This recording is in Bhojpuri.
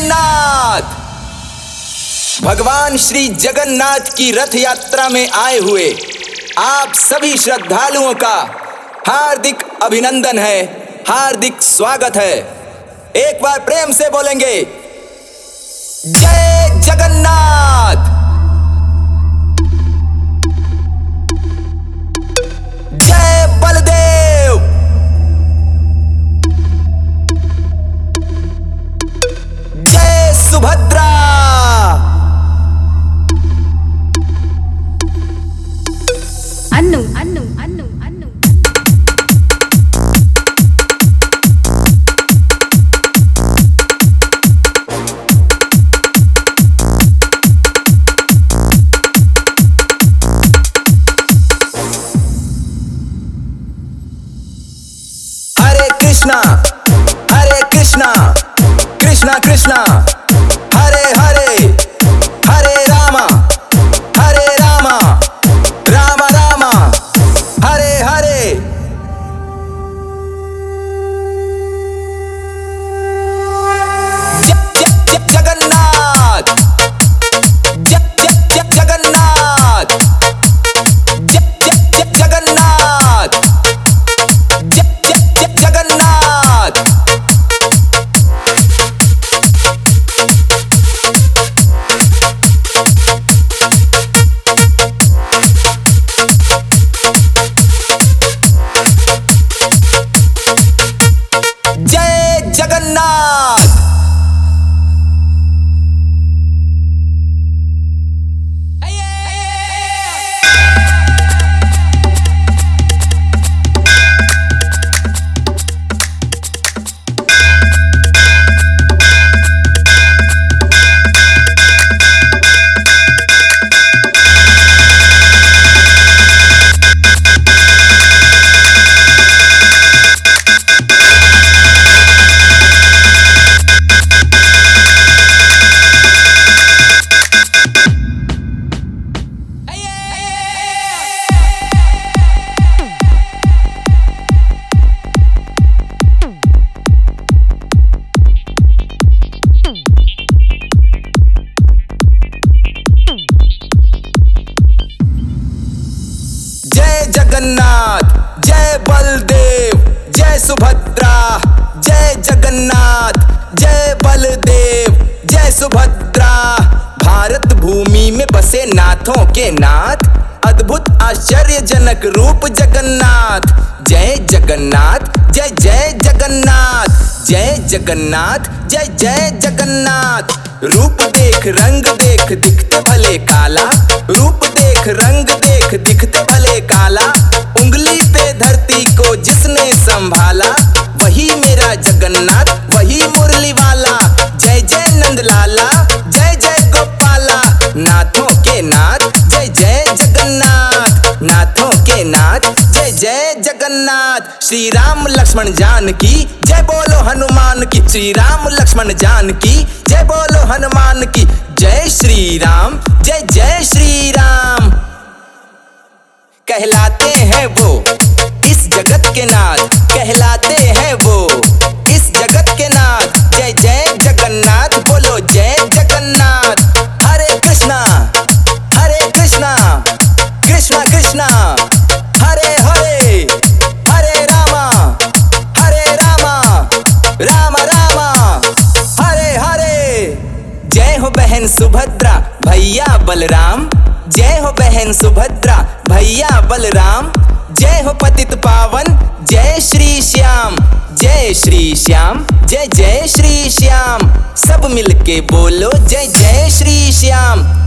जगन्नाथ। भगवान श्री जगन्नाथ की रथ यात्रा में आए हुए आप सभी श्रद्धालुओं का हार्दिक अभिनंदन है, हार्दिक स्वागत है। एक बार प्रेम से बोलेंगे जय जगन्नाथ, जय बलदेव, जय सुभद्रा। अन्नू अन्नू अन्नू अन्नू हरे कृष्णा कृष्णा कृष्णा हरे हरे, हरे रामा राम राम हरे हरे। जगन्नाथ जगन्नाथ जगन्नाथ जगन्नाथ। जय जगन्नाथ। जय जगन्नाथ, जय बलदेव, जय सुभद्रा। जय जगन्नाथ, जय बलदेव, जय सुभद्रा। भारत भूमि में बसे नाथों के नाथ, अद्भुत आश्चर्यजनक रूप जगन्नाथ। जय जगन्नाथ, जय जय जगन्नाथ, जय जगन्नाथ, जय जय जगन्नाथ। रूप देख रंग देख दिखते भले काला, रूप देख रंग देख दिखते भले काला। उंगली पे धरती को जिसने संभाला, वही मेरा जगन्नाथ, वही मुरली वाला। जय जय नंदलाला, जय जय गोपाला। नाथों के नाथ, जय जय जगन्नाथ, नाथों के नाथ, जय जय जगन्नाथ। श्री राम लक्ष्मण जानकी, जय बोलो हनुमान की। श्री राम लक्ष्मण जानकी, जय बोलो हनुमान की। जय श्री राम, जय जय श्री राम। कहलाते हैं वो इस जगत के नाथ, कहलाते हैं वो इस जगत के नाथ। जय जय जगन्नाथ, बोलो जय जगन्नाथ। हरे कृष्णा कृष्णा कृष्णा हरे हरे, हरे रामा राम राम हरे हरे। जय हो बहन सुभद्रा, भैया बलराम। जय हो बहन सुभद्रा, भैया बलराम। जय हो पतित पावन, जय श्री श्याम, जय श्री श्याम, जय जय श्री श्याम। सब मिलके बोलो जय जय श्री श्याम।